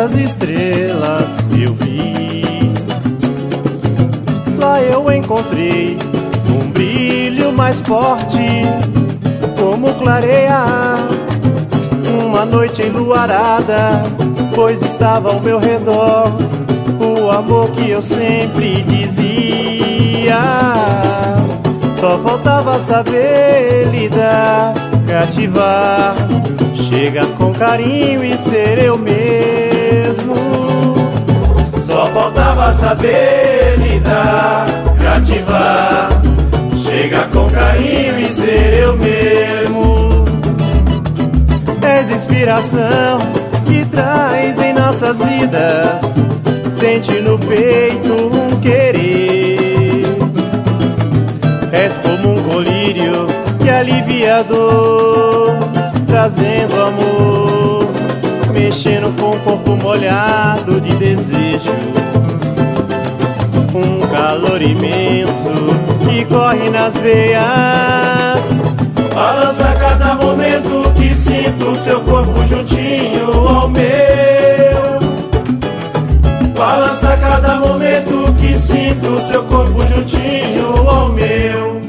Tantas estrelas eu vi, lá eu encontrei um brilho mais forte, como clareia uma noite enluarada, pois estava ao meu redor o amor que eu sempre dizia. Só faltava saber lidar, cativar, chegar com carinho e ser eu mesmo. Só faltava saber lidar, cativar, chegar com carinho e ser eu mesmo. És inspiração que traz em nossas vidas, sente no peito um querer. És como um colírio que alivia a dor, trazendo amor, mexendo com o corpo molhado de desejo. Um calor imenso que corre nas veias, balança a cada momento que sinto seu corpo juntinho ao meu. Balança a cada momento que sinto seu corpo juntinho ao meu.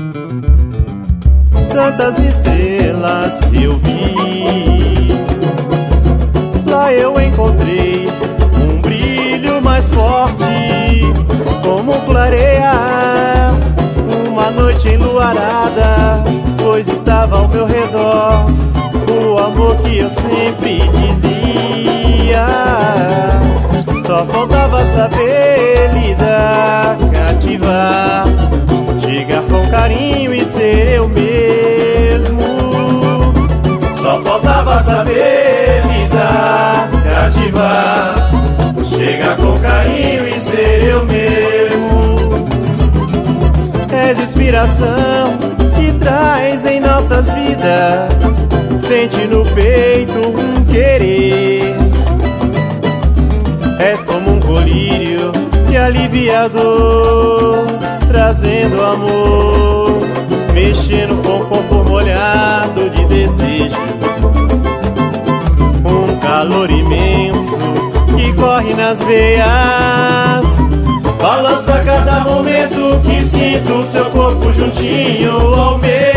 Tantas estrelas eu vi, lá eu encontrei um brilho mais forte, como clareia uma noite enluarada, pois estava ao meu redor o amor que eu sempre dizia. Só faltava saber lidar, cativar, chegar com carinho e ser eu mesmo. Só faltava saber lidar, cativar, chegar com carinho e ser eu mesmo. És inspiração que traz em nossas vidas, sente no peito um querer. És como um colírio que alivia a dor, trazendo amor, mexendo com o corpo molhado de desejo. Um calor imenso que corre nas veias, balança a cada momento que sinto seu corpo juntinho ao meu.